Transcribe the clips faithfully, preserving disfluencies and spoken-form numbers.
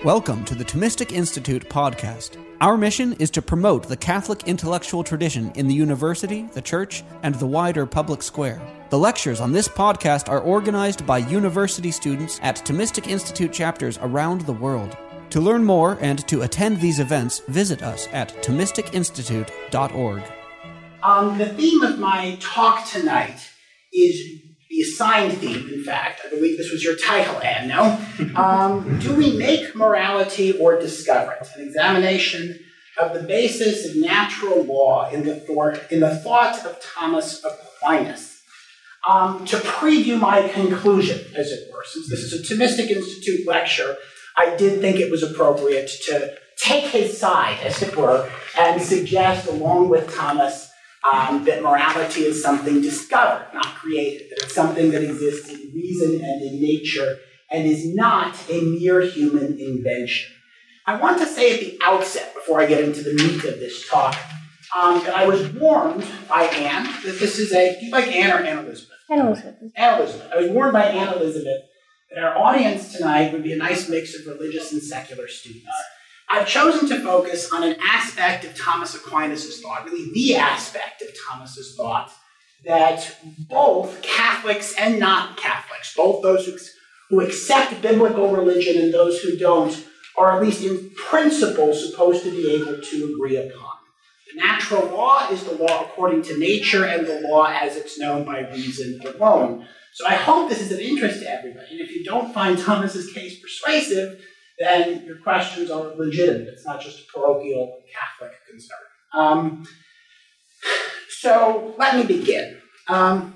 Welcome to the Thomistic Institute podcast. Our mission is to promote the Catholic intellectual tradition in the university, the church, and the wider public square. The lectures on this podcast are organized by university students at Thomistic Institute chapters around the world. To learn more and to attend these events, visit us at thomistic institute dot org. Um, the theme of my talk tonight is the assigned theme, in fact. I believe this was your title, Anne, no? Um, do we make morality or discover it? An examination of the basis of natural law in the, thought, in the thought of Thomas Aquinas. Um, to preview my conclusion, as it were, since this is a Thomistic Institute lecture, I did think it was appropriate to take his side, as it were, and suggest, along with Thomas, Um, that morality is something discovered, not created, that it's something that exists in reason and in nature and is not a mere human invention. I want to say at the outset, before I get into the meat of this talk, um, that I was warned by Anne that this is a, do you like Anne or Anne Elizabeth? Anne Elizabeth. Anne Elizabeth. I was warned by Anne Elizabeth that our audience tonight would be a nice mix of religious and secular students. I've chosen to focus on an aspect of Thomas Aquinas' thought, really the aspect of Thomas's thought, that both Catholics and non-Catholics, both those who, who accept biblical religion and those who don't, are at least in principle supposed to be able to agree upon. The natural law is the law according to nature and the law as it's known by reason alone. So I hope this is of interest to everybody. And if you don't find Thomas's case persuasive, then your questions are legitimate. It's not just a parochial Catholic concern. Um, so let me begin. Um,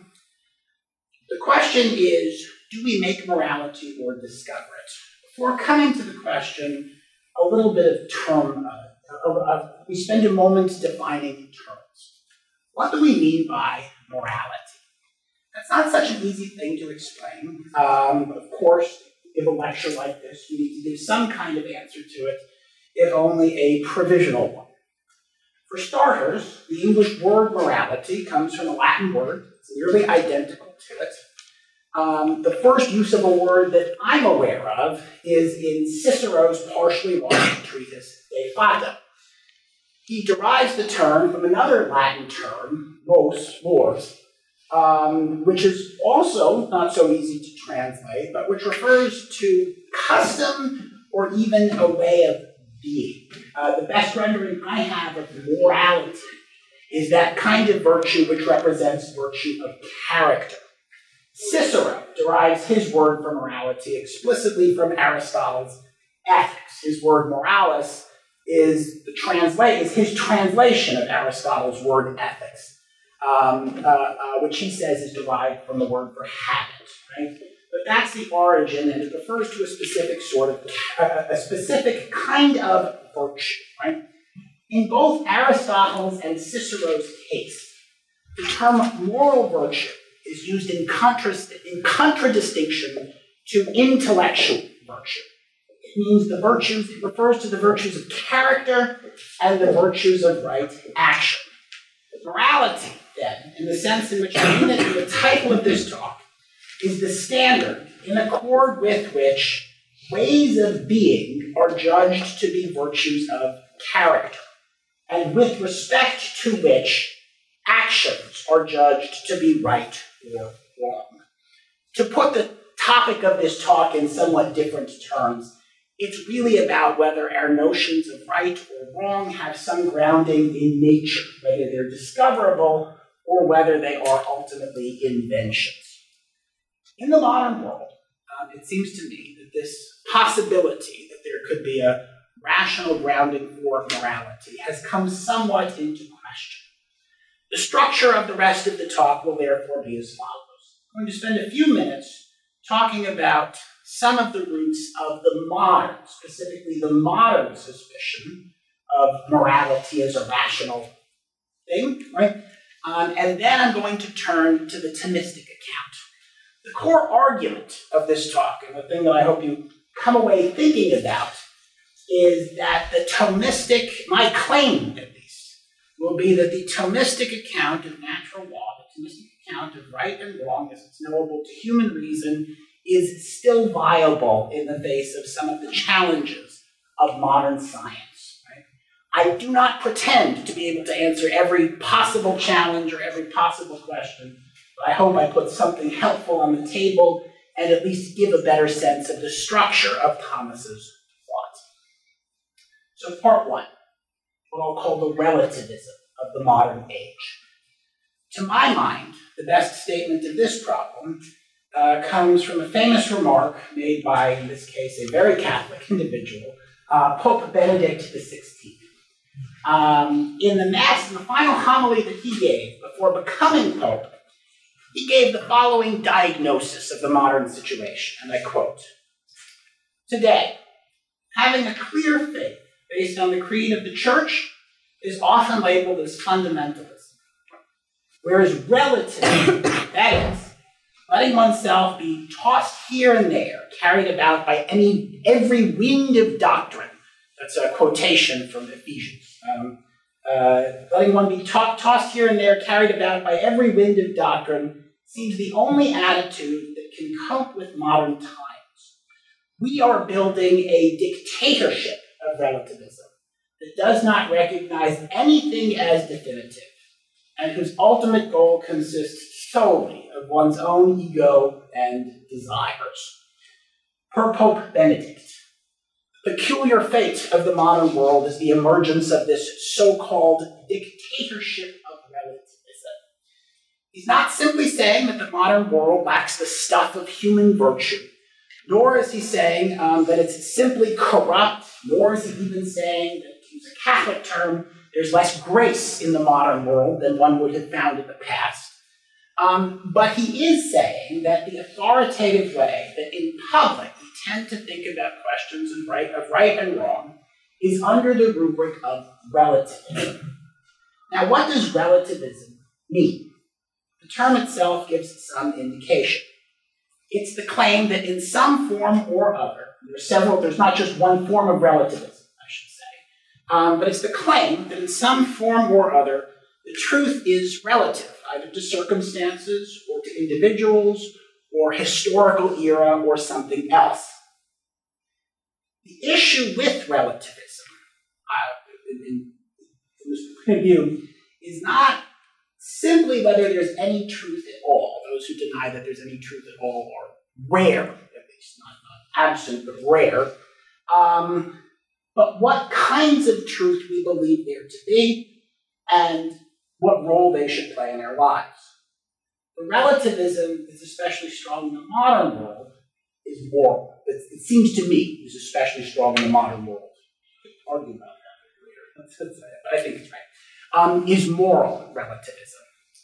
the question is, do we make morality or discover it? Before coming to the question, a little bit of term, uh, of, of, we spend a moment defining terms. What do we mean by morality? That's not such an easy thing to explain. Um, of course, give a lecture like this, you need to give some kind of answer to it, if only a provisional one. For starters, the English word morality comes from a Latin word. It's nearly identical to it. Um, the first use of a word that I'm aware of is in Cicero's partially lost treatise, De Fato. He derives the term from another Latin term, mos, mors, Um, which is also not so easy to translate, but which refers to custom or even a way of being. Uh, the best rendering I have of morality is that kind of virtue which represents virtue of character. Cicero derives his word for morality explicitly from Aristotle's Ethics. His word moralis is the translate is his translation of Aristotle's word ethics. Um, uh, uh, which he says is derived from the word for habit, right? But that's the origin, and it refers to a specific sort of, uh, a specific kind of virtue, right? In both Aristotle's and Cicero's case, the term moral virtue is used in, contrast, in contradistinction to intellectual virtue. It means the virtues, it refers to the virtues of character and the virtues of right action. Morality, then, in the sense in which I mean it in the title of this talk, is the standard in accord with which ways of being are judged to be virtues of character, and with respect to which actions are judged to be right or wrong. To put the topic of this talk in somewhat different terms, it's really about whether our notions of right or wrong have some grounding in nature, whether they're discoverable or whether they are ultimately inventions. In the modern world, um, it seems to me that this possibility that there could be a rational grounding for morality has come somewhat into question. The structure of the rest of the talk will therefore be as follows. I'm going to spend a few minutes talking about some of the roots of the modern, specifically the modern suspicion of morality as a rational thing, right? Um, and then I'm going to turn to the Thomistic account. The core argument of this talk, and the thing that I hope you come away thinking about, is that the Thomistic, my claim at least, will be that the Thomistic account of natural law, the Thomistic account of right and wrong as it's knowable to human reason, is still viable in the face of some of the challenges of modern science. Right? I do not pretend to be able to answer every possible challenge or every possible question, but I hope I put something helpful on the table and at least give a better sense of the structure of Thomas's thought. So part one, what I'll call the relativism of the modern age. To my mind, the best statement of this problem uh, comes from a famous remark made by, in this case, a very Catholic individual, uh, Pope Benedict the sixteenth. Um, in the Mass, in the final homily that he gave before becoming Pope, he gave the following diagnosis of the modern situation, and I quote, "Today, having a clear faith based on the creed of the Church is often labeled as fundamentalism, whereas relativism, that is, letting oneself be tossed here and there, carried about by any every wind of doctrine," that's a quotation from Ephesians, um, uh, letting one be to- tossed here and there, carried about by every wind of doctrine, seems the only attitude that can cope with modern times. We are building a dictatorship of relativism that does not recognize anything as definitive, and whose ultimate goal consists solely of one's own ego and desires. Per Pope Benedict, the peculiar fate of the modern world is the emergence of this so-called dictatorship of relativism. He's not simply saying that the modern world lacks the stuff of human virtue, nor is he saying um, that it's simply corrupt, nor is he even saying that, to use a Catholic term, there's less grace in the modern world than one would have found in the past. Um, but he is saying that the authoritative way that in public we tend to think about questions of right, of right and wrong is under the rubric of relativism. Now, what does relativism mean? The term itself gives some indication. It's the claim that in some form or other, there's several, there's not just one form of relativism, I should say, um, but it's the claim that in some form or other, the truth is relative, either to circumstances or to individuals or historical era or something else. The issue with relativism, uh, in, in, from this point of view, is not simply whether there's any truth at all. Those who deny that there's any truth at all are rare, at least, not, not absent, but rare. Um, but what kinds of truth we believe there to be, and what role they should play in our lives. The relativism is especially strong in the modern world is moral. It, it seems to me is especially strong in the modern world. We could argue about that later, but I think it's right. Um, is moral relativism.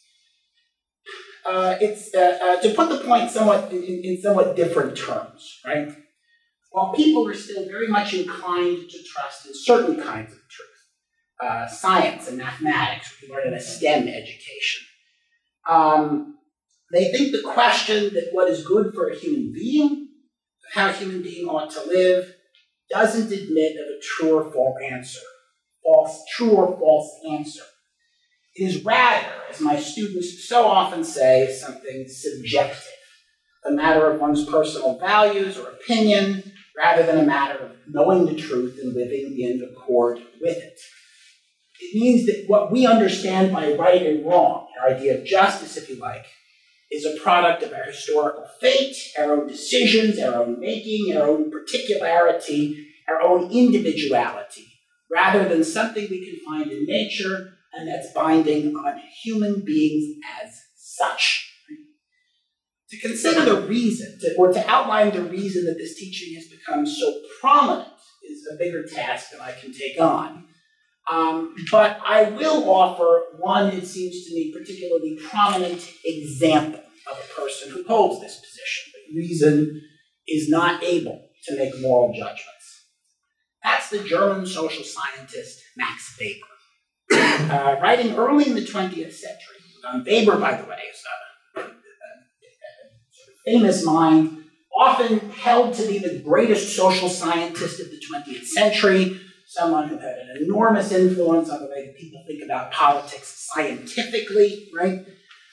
Uh, it's uh, uh, to put the point somewhat in, in somewhat different terms, right? While people are still very much inclined to trust in certain kinds of truth, uh, science and mathematics, which we learn in a STEM education, um, they think the question that what is good for a human being, how a human being ought to live, doesn't admit of a true or false answer. False, true or false answer. It is rather, as my students so often say, something subjective, a matter of one's personal values or opinion, rather than a matter of knowing the truth and living in accord with it. It means that what we understand by right and wrong, our idea of justice, if you like, is a product of our historical fate, our own decisions, our own making, our own particularity, our own individuality, rather than something we can find in nature and that's binding on human beings as such. To consider the reason, to, or to outline the reason that this teaching has become so prominent is a bigger task than I can take on. Um, but I will offer one, it seems to me, particularly prominent example of a person who holds this position, that reason is not able to make moral judgments. That's the German social scientist Max Weber. Uh, writing early in the twentieth century, um, Weber, by the way, is a, a, a, a famous mind, often held to be the greatest social scientist of the twentieth century, someone who had an enormous influence on the way that people think about politics scientifically, right?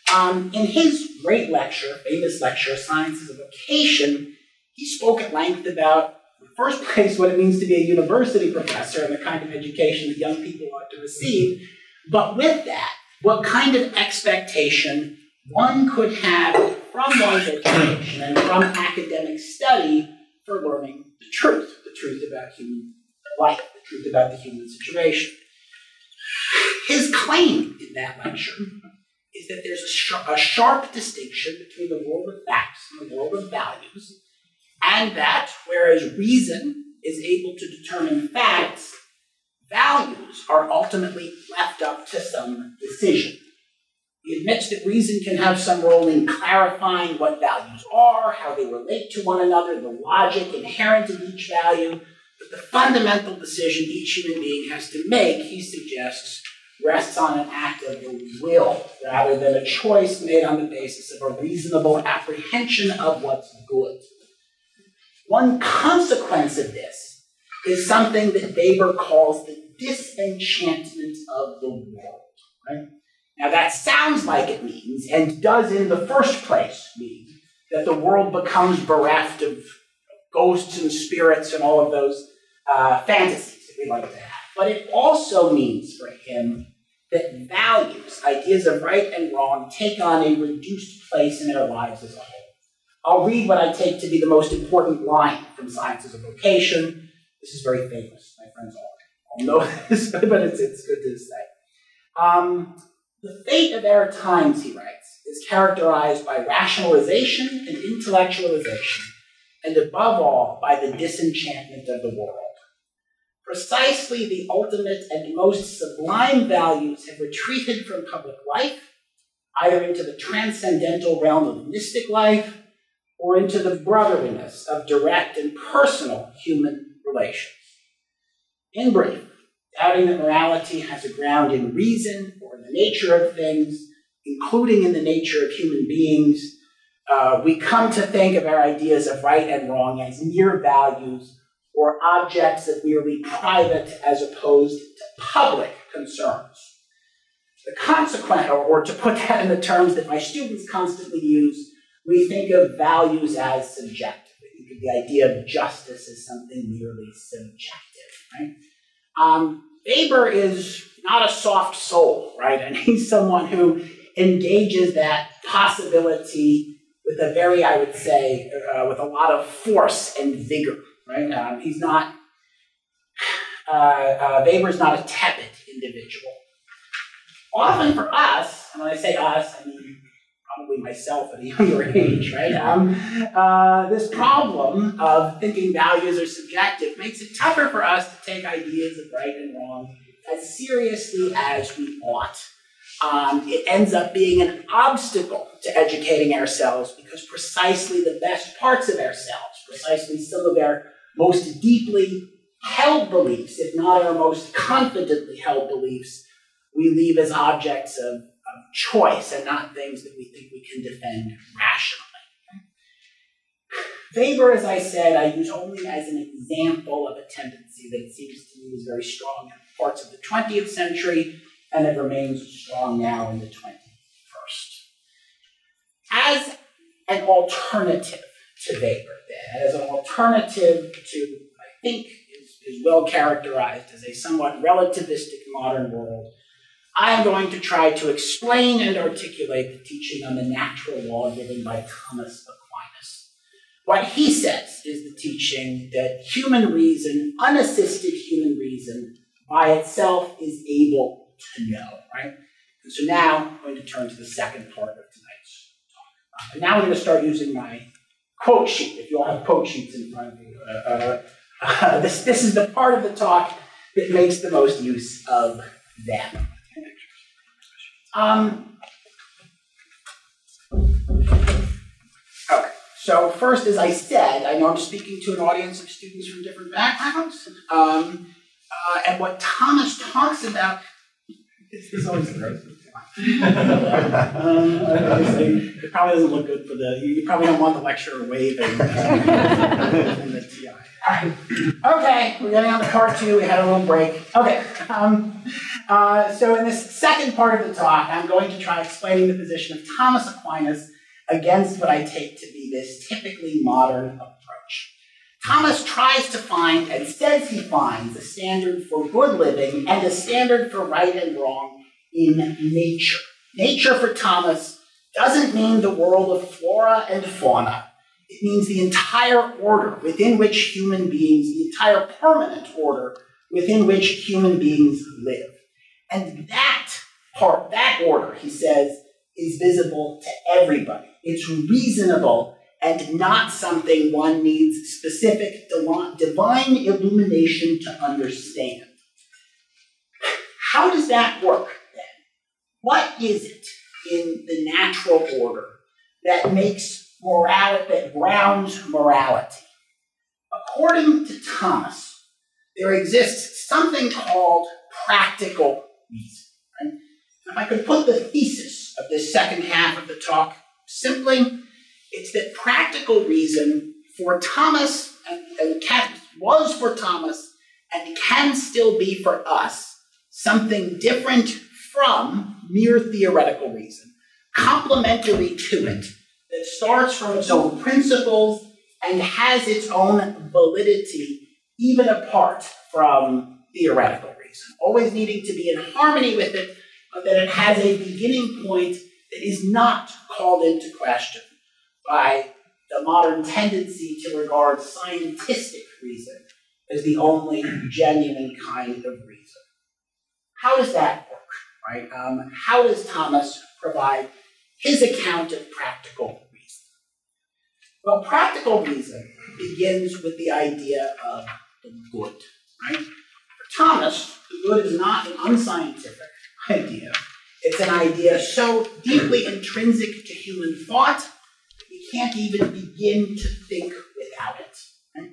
Um, in his great lecture, famous lecture, Science as a Vocation, he spoke at length about, in the first place, what it means to be a university professor and the kind of education that young people ought to receive, but with that, what kind of expectation one could have from one's education and from academic study for learning the truth, the truth about human life, the truth about the human situation. His claim in that lecture is that there's a, sh- a sharp distinction between the world of facts and the world of values, and that, whereas reason is able to determine facts, values are ultimately left up to some decision. He admits that reason can have some role in clarifying what values are, how they relate to one another, the logic inherent in each value, but the fundamental decision each human being has to make, he suggests, rests on an act of the will, rather than a choice made on the basis of a reasonable apprehension of what's good. One consequence of this is something that Weber calls the disenchantment of the world. Right? Now that sounds like it means, and does in the first place mean, that the world becomes bereft of ghosts and spirits and all of those uh, fantasies that we like to have. But it also means for him that values, ideas of right and wrong, take on a reduced place in our lives as a whole. I'll read what I take to be the most important line from Science as a Vocation. This is very famous. My friends all, all know this, but it's, it's good to say. Um, the fate of our times, he writes, is characterized by rationalization and intellectualization, and above all, by the disenchantment of the world. Precisely the ultimate and most sublime values have retreated from public life, either into the transcendental realm of mystic life, or into the brotherliness of direct and personal human relations. In brief, doubting that morality has a ground in reason or in the nature of things, including in the nature of human beings, uh, we come to think of our ideas of right and wrong as mere values or objects of merely private as opposed to public concerns. The consequence, or, or to put that in the terms that my students constantly use, we think of values as subjective. We think of the idea of justice as something merely subjective, right? Um, Weber is not a soft soul, right? And he's someone who engages that possibility with a very, I would say, uh, with a lot of force and vigor, right? Um, he's not, uh, uh, Weber's not a tepid individual. Often for us, and when I say us, I mean probably myself at a younger age, right? Um, uh, this problem of thinking values are subjective makes it tougher for us to take ideas of right and wrong as seriously as we ought. Um, it ends up being an obstacle to educating ourselves because precisely the best parts of ourselves, precisely some of our most deeply held beliefs, if not our most confidently held beliefs, we leave as objects of, of choice and not things that we think we can defend rationally. Weber, as I said, I use only as an example of a tendency that seems to me is very strong in parts of the twentieth century, and it remains strong now in the twenty-first. As an alternative to Weber, then, as an alternative to, I think, is, is well characterized as a somewhat relativistic modern world, I am going to try to explain and articulate the teaching on the natural law given by Thomas Aquinas. What he says is the teaching that human reason, unassisted human reason, by itself is able to know, right? And so now I'm going to turn to the second part of tonight's talk. And now I'm going to start using my quote sheet. If you all have quote sheets in front of you, uh, uh, uh, this, this is the part of the talk that makes the most use of them. Um, okay, so first, as I said, I know I'm speaking to an audience of students from different backgrounds, um, uh, and what Thomas talks about, this is always the right um, it probably doesn't look good for the, you probably don't want the lecturer waving in the T I. All right. Okay, we're getting on to part two. We had a little break. Okay. Um, uh, so in this second part of the talk, I'm going to try explaining the position of Thomas Aquinas against what I take to be this typically modern approach. Thomas tries to find, and says he finds, a standard for good living and a standard for right and wrong in nature. Nature for Thomas doesn't mean the world of flora and fauna. It means the entire order within which human beings, the entire permanent order within which human beings live. And that part, that order, he says, is visible to everybody. It's reasonable and not something one needs specific divine illumination to understand. How does that work then? What is it in the natural order that makes morality, that grounds morality? According to Thomas, there exists something called practical reason. Right? If I could put the thesis of this second half of the talk simply, it's that practical reason for Thomas, and, and can, was for Thomas, and can still be for us, something different from mere theoretical reason, complementary to it, that starts from its own principles and has its own validity even apart from theoretical reason, always needing to be in harmony with it, but that it has a beginning point that is not called into question by the modern tendency to regard scientific reason as the only genuine kind of reason. How does that work, right? Um, how does Thomas provide his account of practical reason? Well, practical reason begins with the idea of the good, right? For Thomas, the good is not an unscientific idea. It's an idea so deeply intrinsic to human thought that we can't even begin to think without it. Right?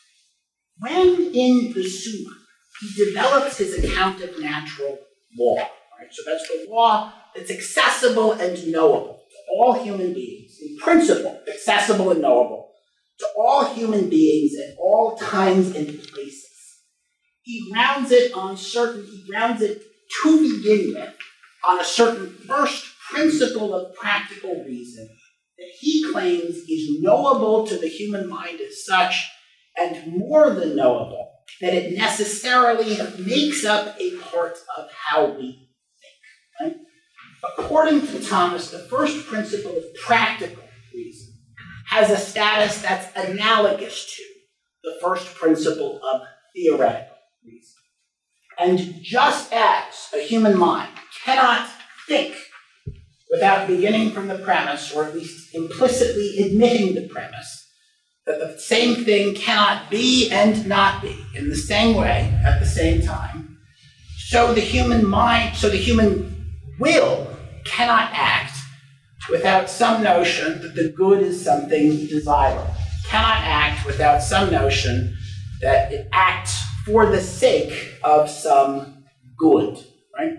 When in the Summa, he develops his account of natural law. Right? So that's the law that's accessible and knowable to all human beings, in principle, accessible and knowable to all human beings at all times and places. He grounds it on certain, he grounds it to begin with on a certain first principle of practical reason that he claims is knowable to the human mind as such, and more than knowable, that it necessarily makes up a part of how we think. Right? According to Thomas, the first principle of practical reason has a status that's analogous to the first principle of theoretical reason. And just as a human mind cannot think without beginning from the premise, or at least implicitly admitting the premise, that the same thing cannot be and not be in the same way at the same time, so the human mind, so the human will cannot act without some notion that the good is something desirable, cannot act without some notion that it acts for the sake of some good, right?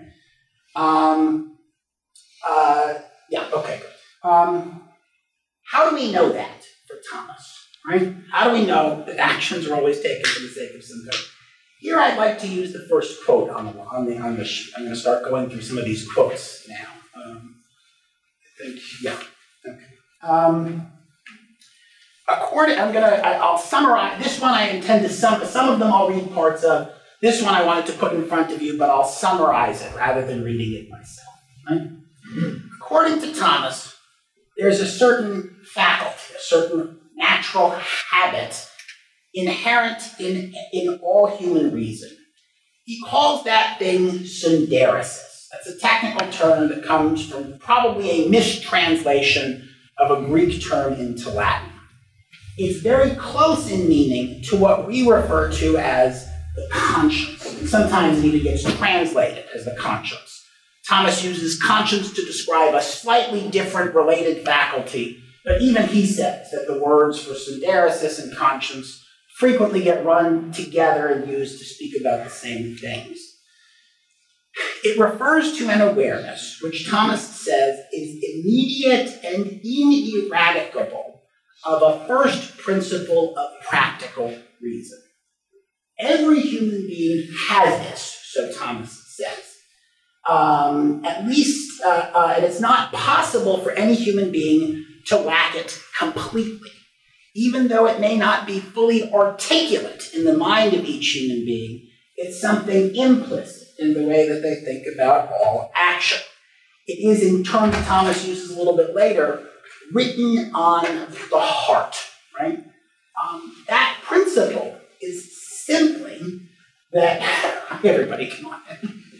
Um, uh, yeah, okay, good. Um, how do we know that for Thomas, right? How do we know that actions are always taken for the sake of some good? Here I'd like to use the first quote on the, on the, on the sheet. I'm going to start going through some of these quotes now. Um, I think, yeah, okay. Um, according, I'm going to, I'll summarize, this one I intend to, sum, some of them I'll read parts of. This one I wanted to put in front of you, but I'll summarize it rather than reading it myself. Right? According to Thomas, there's a certain faculty, a certain natural habit inherent in, in all human reason. He calls that thing synderesis. That's a technical term that comes from probably a mistranslation of a Greek term into Latin. It's very close in meaning to what we refer to as the conscience. And sometimes it even gets translated as the conscience. Thomas uses conscience to describe a slightly different related faculty, but even he says that the words for synderesis and conscience frequently get run together and used to speak about the same things. It refers to an awareness, which Thomas says is immediate and ineradicable of a first principle of practical reason. Every human being has this, so Thomas says. Um, at least, uh, uh, and it's not possible for any human being to lack it completely, even though it may not be fully articulate in the mind of each human being. It's something implicit in the way that they think about all action. It is, in terms Thomas uses a little bit later, written on the heart, right? Um, that principle is simply that, everybody come on.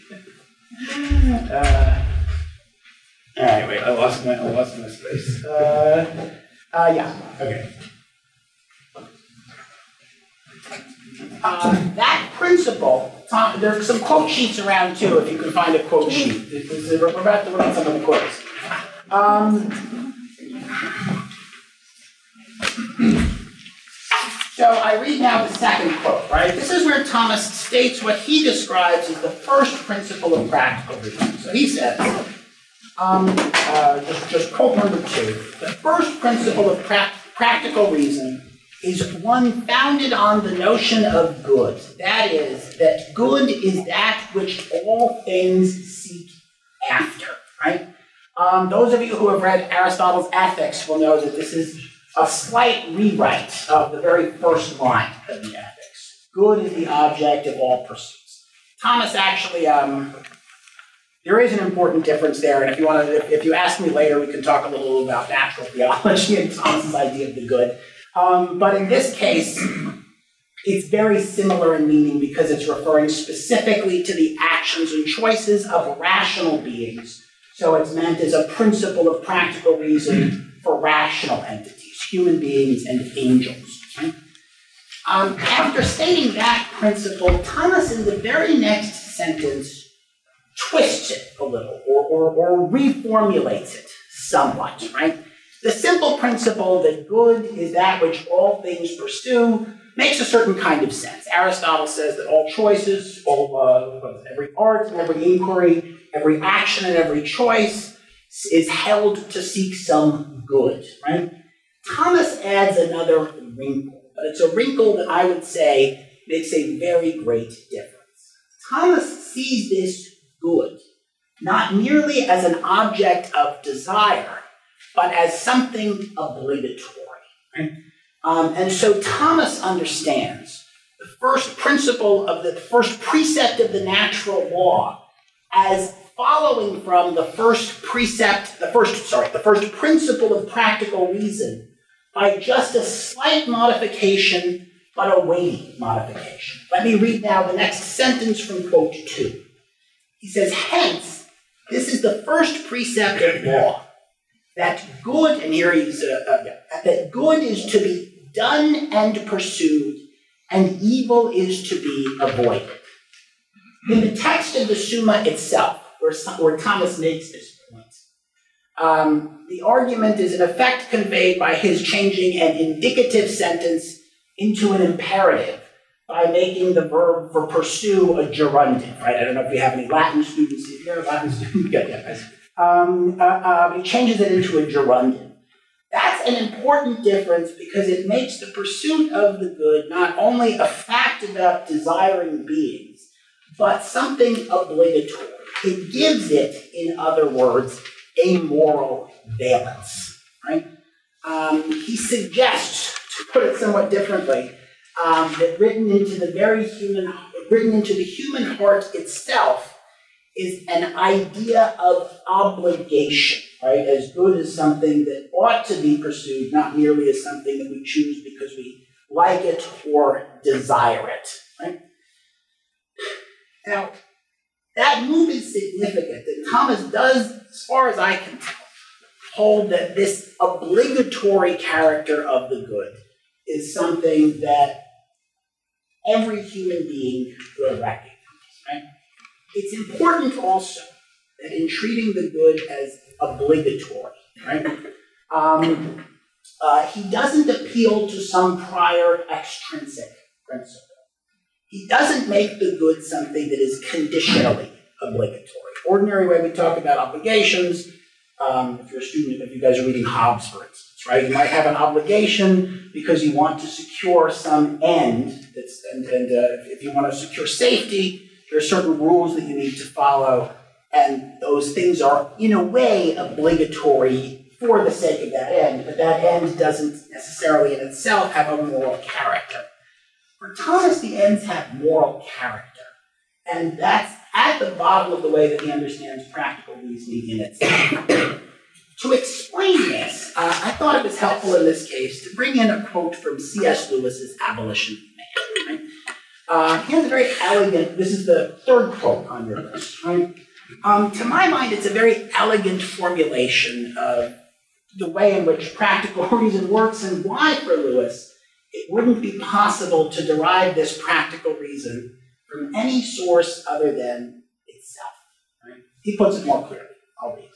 uh, all right, wait, I lost my, I lost my space. Uh, uh, yeah, okay. Uh, that principle, Tom, there's some quote sheets around too, if you can find a quote sheet. We're about to look at some of the quotes. Um, so I read now the second quote, right? This is where Thomas states what he describes as the first principle of practical reason. So he says, um, uh, just, just quote number two, the first principle of pra- practical reason is one founded on the notion of good. That is, that good is that which all things seek after, right? Um, those of you who have read Aristotle's Ethics will know that this is a slight rewrite of the very first line of the Ethics. Good is the object of all pursuits. Thomas actually, um, there is an important difference there, and if you want to, if, if you ask me later, we can talk a little about natural theology and Thomas's idea of the good. Um, but in this case, it's very similar in meaning because it's referring specifically to the actions and choices of rational beings. So it's meant as a principle of practical reason for rational entities, human beings and angels. Right? Um, after stating that principle, Thomas in the very next sentence twists it a little or, or, or reformulates it somewhat, right? The simple principle that good is that which all things pursue makes a certain kind of sense. Aristotle says that all choices, all uh, every art and every inquiry, every action and every choice is held to seek some good, right? Thomas adds another wrinkle, but it's a wrinkle that I would say makes a very great difference. Thomas sees this good not merely as an object of desire, but as something obligatory. Right? Um, and so Thomas understands the first principle of the, the first precept of the natural law as following from the first precept, the first, sorry, the first principle of practical reason by just a slight modification, but a weighty modification. Let me read now the next sentence from quote two. He says, hence, this is the first precept of law, that good, and here he's, uh, uh, that good is to be done and pursued, and evil is to be avoided. In the text of the Summa itself, where, where Thomas makes this point, um, the argument is in effect conveyed by his changing an indicative sentence into an imperative by making the verb for pursue a gerundive, right? I don't know if we have any Latin students here. Latin students? Good, yeah. Um, uh, uh, he changes it into a gerundive. That's an important difference because it makes the pursuit of the good not only a fact about desiring beings, but something obligatory. It gives it, in other words, a moral valence, right? Um, he suggests, to put it somewhat differently, um, that written into the very human, written into the human heart itself is an idea of obligation, right? As good as something that ought to be pursued, not merely as something that we choose because we like it or desire it, right? Now, that move is significant, that Thomas does, as far as I can tell, hold that this obligatory character of the good is something that every human being will recognize, right? It's important also that in treating the good as obligatory, right? Um, uh, he doesn't appeal to some prior extrinsic principle. He doesn't make the good something that is conditionally obligatory. Ordinary way we talk about obligations, um, if you're a student, if you guys are reading Hobbes, for instance, right? You might have an obligation because you want to secure some end, that's, and, and uh, if you want to secure safety, there are certain rules that you need to follow, and those things are, in a way, obligatory for the sake of that end, but that end doesn't necessarily in itself have a moral character. For Thomas, the ends have moral character, and that's at the bottom of the way that he understands practical reasoning in itself. To explain this, uh, I thought it was helpful in this case to bring in a quote from C S Lewis's Abolition of Man. Right? Uh, he has a very elegant, this is the third quote on your list, right? Um, to my mind, it's a very elegant formulation of the way in which practical reason works and why, for Lewis, it wouldn't be possible to derive this practical reason from any source other than itself. Right? He puts it more clearly. I'll read.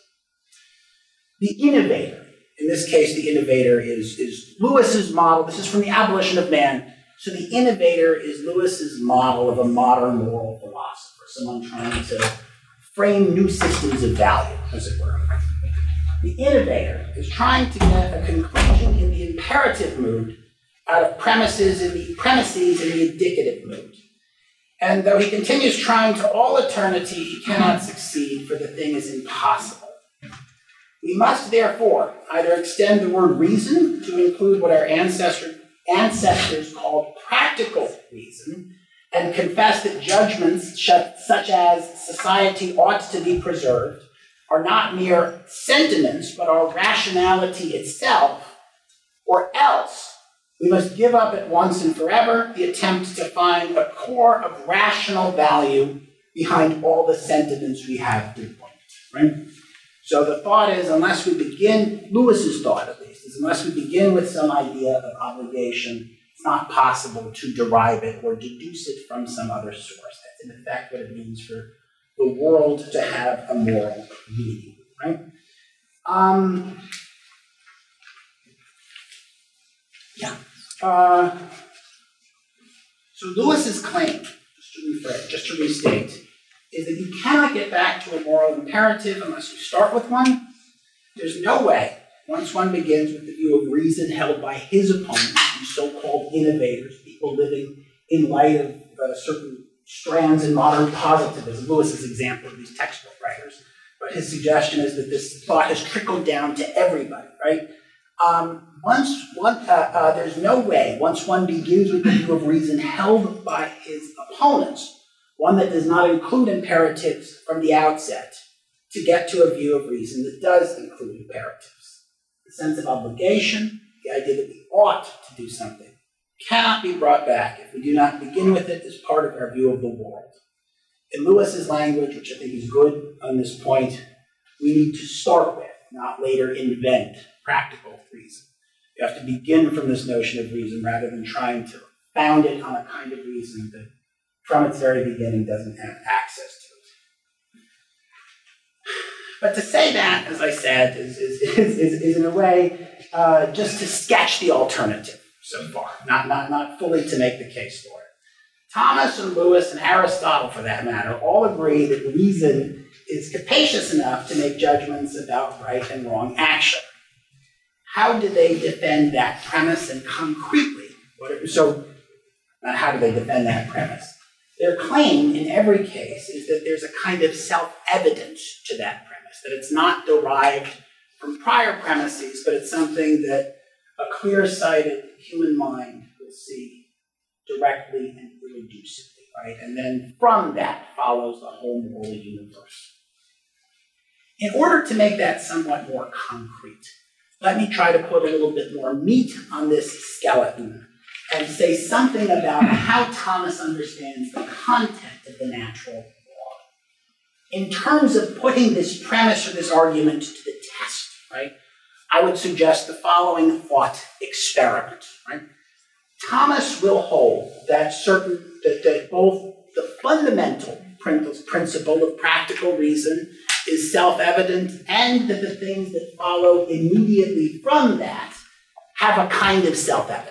The innovator, in this case, the innovator is, is Lewis's model. This is from the Abolition of Man. So the innovator is Lewis's model of a modern moral philosopher, someone trying to frame new systems of value, as it were. The innovator is trying to get a conclusion in the imperative mood out of premises in the premises in the indicative mood. And though he continues trying to all eternity, he cannot succeed, for the thing is impossible. We must therefore either extend the word reason to include what our ancestor, ancestors called practical reason, and confess that judgments such as society ought to be preserved are not mere sentiments, but are rationality itself, or else we must give up at once and forever the attempt to find a core of rational value behind all the sentiments we have pinpointed, right? So the thought is, unless we begin, Lewis's thought at least, is unless we begin with some idea of obligation, it's not possible to derive it or deduce it from some other source. That's in effect what it means for the world to have a moral meaning, right? Um, yeah. Uh, so Lewis's claim, just to rephrase, just to restate, is that you cannot get back to a moral imperative unless you start with one. There's no way, once one begins with the view of reason held by his opponents, these so-called innovators, people living in light of uh, certain strands in modern positivism, Lewis's example of these textbook writers. But his suggestion is that this thought has trickled down to everybody, right? Um, once one, uh, uh, there's no way, once one begins with the view of reason held by his opponents, one that does not include imperatives from the outset, to get to a view of reason that does include imperatives. The sense of obligation, the idea that we ought to do something, cannot be brought back if we do not begin with it as part of our view of the world. In Lewis's language, which I think is good on this point, we need to start with, not later invent, practical reason. You have to begin from this notion of reason rather than trying to found it on a kind of reason that from its very beginning doesn't have access to it. But to say that, as I said, is, is, is, is, is in a way uh, just to sketch the alternative so far, not, not, not fully to make the case for it. Thomas and Lewis and Aristotle, for that matter, all agree that reason is capacious enough to make judgments about right and wrong action. How do they defend that premise and concretely? What, so, not how do they defend that premise? Their claim in every case is that there's a kind of self-evidence to that premise, that it's not derived from prior premises, but it's something that a clear-sighted human mind will see directly and irreducibly, right? And then from that follows the whole moral universe. In order to make that somewhat more concrete, let me try to put a little bit more meat on this skeleton and say something about how Thomas understands the content of the natural law. In terms of putting this premise or this argument to the test, right, I would suggest the following thought experiment, right? Thomas will hold that certain, that, that both the fundamental principle of practical reason is self-evident and that the things that follow immediately from that have a kind of self-evidence.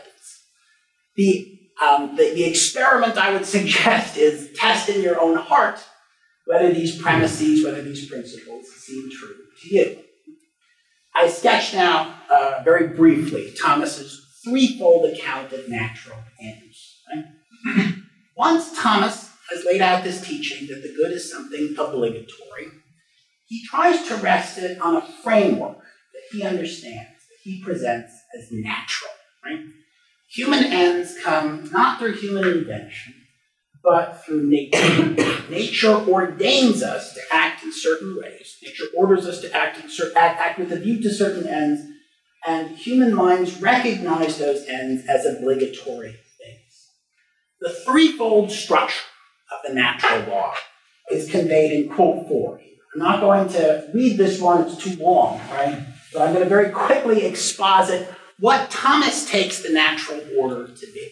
The, um, the, the experiment I would suggest is test in your own heart whether these premises, whether these principles seem true to you. I sketch now, uh, very briefly, Thomas's threefold account of natural ends. Right? Once Thomas has laid out this teaching that the good is something obligatory, he tries to rest it on a framework that he understands, that he presents as natural. Right? Human ends come not through human invention, but through nature. Nature ordains us to act in certain ways. Nature orders us to act, in cer- act, act with a view to certain ends, and human minds recognize those ends as obligatory things. The threefold structure of the natural law is conveyed in quote four. I'm not going to read this one, it's too long, right? But I'm going to very quickly exposit what Thomas takes the natural order to be.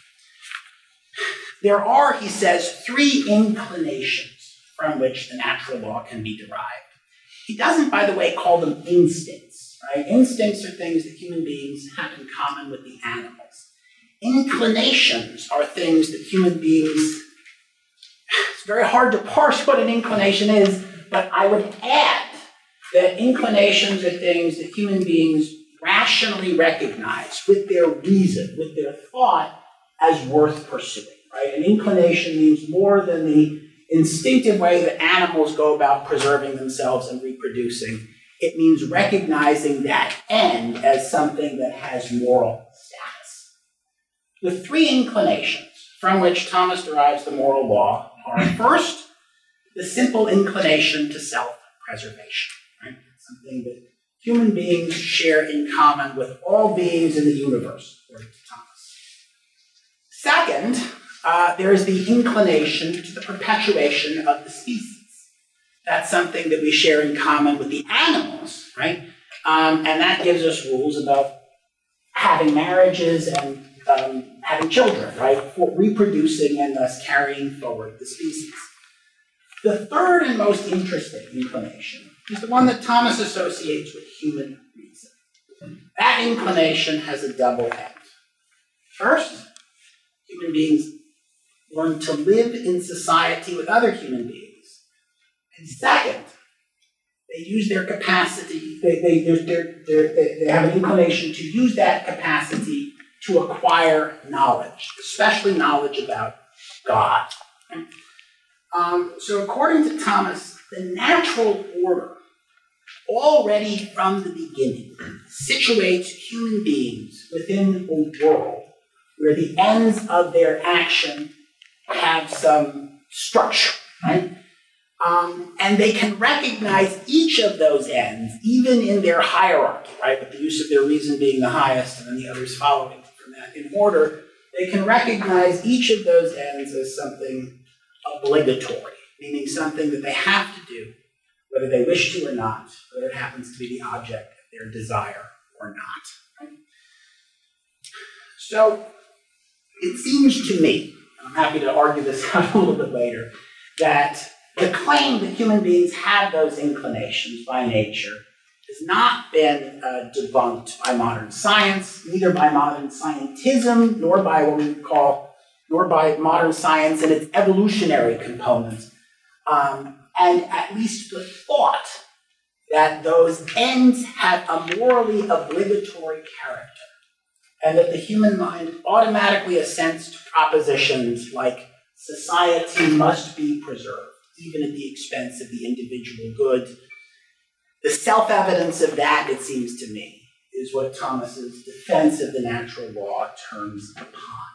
There are, he says, three inclinations from which the natural law can be derived. He doesn't, by the way, call them instincts. Right? Instincts are things that human beings have in common with the animals. Inclinations are things that human beings, it's very hard to parse what an inclination is, but I would add that inclinations are things that human beings rationally recognize with their reason, with their thought, as worth pursuing. Right? An inclination means more than the instinctive way that animals go about preserving themselves and reproducing. It means recognizing that end as something that has moral status. The three inclinations from which Thomas derives the moral law are, first, the simple inclination to self-preservation. Right? Something that human beings share in common with all beings in the universe, according to Thomas. Second, uh, there is the inclination to the perpetuation of the species. That's something that we share in common with the animals, right? Um, and that gives us rules about having marriages and um, having children, right? For reproducing and thus carrying forward the species. The third and most interesting inclination is the one that Thomas associates with human reason. That inclination has a double end. First, human beings learn to live in society with other human beings. And second, they use their capacity, they, they, they're, they're, they're, they have an inclination to use that capacity to acquire knowledge, especially knowledge about God. Um, so according to Thomas, the natural order, already from the beginning, situates human beings within a world where the ends of their action have some structure, right? Um, and they can recognize each of those ends, even in their hierarchy, right? With the use of their reason being the highest and then the others following from that in order. They can recognize each of those ends as something obligatory, meaning something that they have to do, whether they wish to or not, whether it happens to be the object of their desire or not. Right? So it seems to me, I'm happy to argue this out a little bit later, that the claim that human beings have those inclinations by nature has not been uh, debunked by modern science, neither by modern scientism, nor by what we would call, nor by modern science and its evolutionary components. Um, and at least the thought that those ends have a morally obligatory character, and that the human mind automatically assents to propositions like society must be preserved, even at the expense of the individual good. The self-evidence of that, it seems to me, is what Thomas's defense of the natural law turns upon.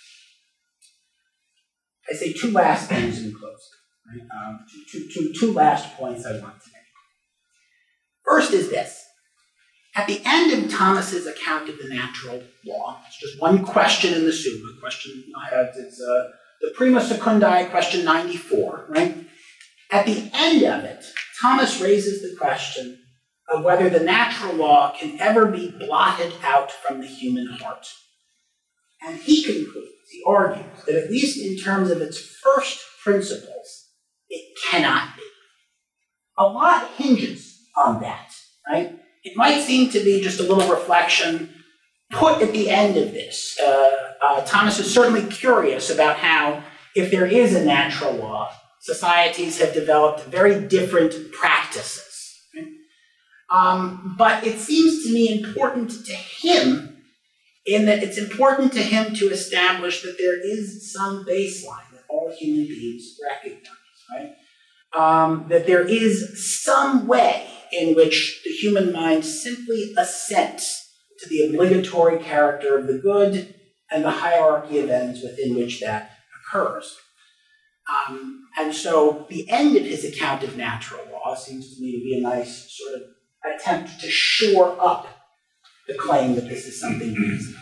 I say two last things in closing. Right? Um, two, two, two, two last points I want to make. First is this. At the end of Thomas's account of the natural law, it's just one question in the Summa, question, it's uh, the Prima Secundae, question ninety-four, right? At the end of it, Thomas raises the question of whether the natural law can ever be blotted out from the human heart. And he concludes, he argues, that at least in terms of its first principles, it cannot be. A lot hinges on that, right? It might seem to be just a little reflection put at the end of this. Uh, uh, Thomas is certainly curious about how, if there is a natural law, societies have developed very different practices. Right? Um, but it seems to me important to him in that it's important to him to establish that there is some baseline that all human beings recognize, right? Um, that there is some way in which the human mind simply assents to the obligatory character of the good and the hierarchy of ends within which that occurs. Um, and so the end of his account of natural law seems to me to be a nice sort of attempt to shore up the claim that this is something reasonable.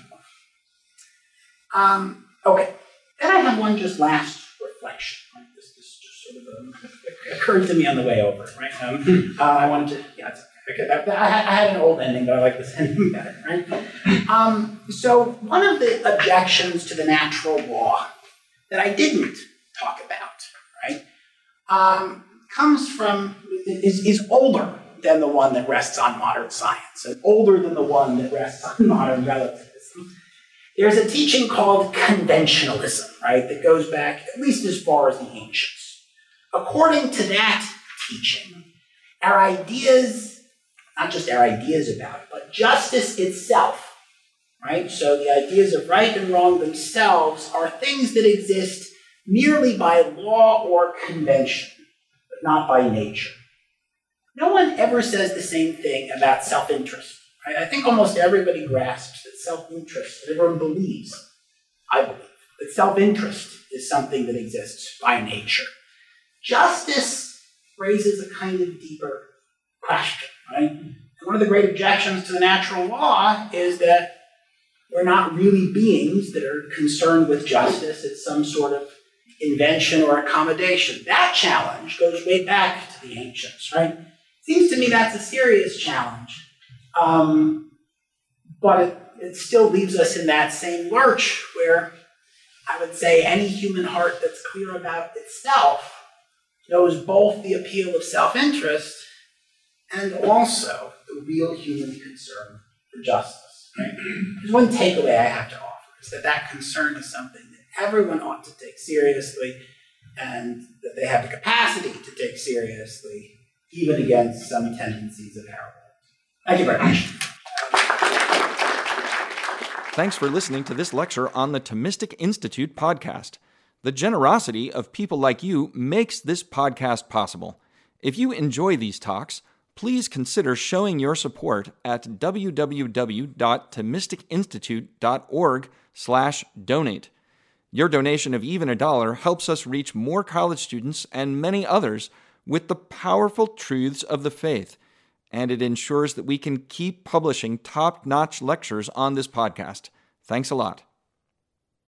Um, okay, then I have one just last reflection. Right? This, this just sort of um, occurred to me on the way over. Right? Um, uh, I wanted to, yeah, it's okay. I, I, I had an old ending, but I like this ending better. Right? Um, so one of the objections to the natural law that I didn't talk about, right, um, comes from is, is older than the one that rests on modern science, and older than the one that rests on modern relativism. There's a teaching called conventionalism, right, that goes back at least as far as the ancients. According to that teaching, our ideas, not just our ideas about it, but justice itself, right, so the ideas of right and wrong themselves are things that exist merely by law or convention, but not by nature. No one ever says the same thing about self-interest. Right? I think almost everybody grasps that self-interest, that everyone believes, I believe, that self-interest is something that exists by nature. Justice raises a kind of deeper question, right? And one of the great objections to the natural law is that we're not really beings that are concerned with justice. It's some sort of invention or accommodation. That challenge goes way back to the ancients, right? Seems to me that's a serious challenge, um, but it, it still leaves us in that same lurch where I would say any human heart that's clear about itself knows both the appeal of self-interest and also the real human concern for justice. Right? There's one takeaway I have to offer, is that that concern is something that everyone ought to take seriously and that they have the capacity to take seriously, even against some tendencies of our world. Thank you very much. Thanks for listening to this lecture on the Thomistic Institute podcast. The generosity of people like you makes this podcast possible. If you enjoy these talks, please consider showing your support at w w w dot thomistic institute dot org slash donate. Your donation of even a dollar helps us reach more college students and many others with the powerful truths of the faith, and it ensures that we can keep publishing top-notch lectures on this podcast. Thanks a lot.